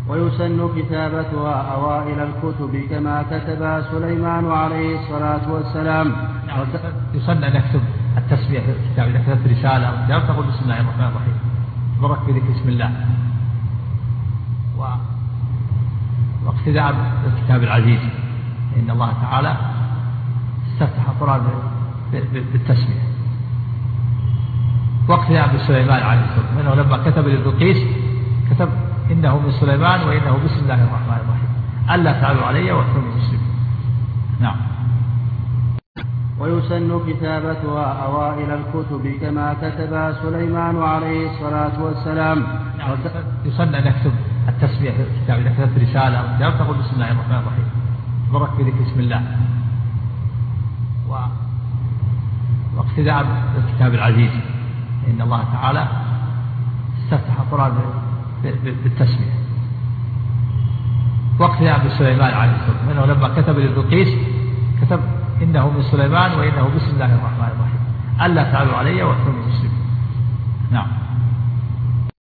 ويسن كتابتها أوائل الكتب كما كتبها سليمان عليه الصلاة والسلام. يسن أن نكتب التسمية في الكتاب. إذا كتبت رسالة تقول بسم الله الرحمن الرحيم، تبرك بذكر بسم الله، واقتداء بالكتاب العزيز، إن الله تعالى استفتح القرآن بالتسمية، واقتداء بسليمان عليه السلام، إنه لما كتب لبلقيس كتب إنه من سليمان وإنه بسم الله الرحمن الرحيم ألا تعلوا علي وأتوني مسلمين. نعم. ويسن كتابتها أوائل الكتب كما كتبها سليمان عليه الصلاة والسلام. يسن أن نكتب التسمية في الكتاب. إذا كتبت رسالة تقول بسم الله الرحمن الرحيم، تبرك بذكر بسم الله، واقتداء بالكتاب العزيز، إن الله تعالى استفتح القرآن بالتسمية، واقتداء بسليمان عليه السلام، إنه لما كتب لبلقيس كتب إنه من سليمان وإنه بسم الله الرحمن الرحيم ألا تعلوا علي وأتوني مسلمين. نعم.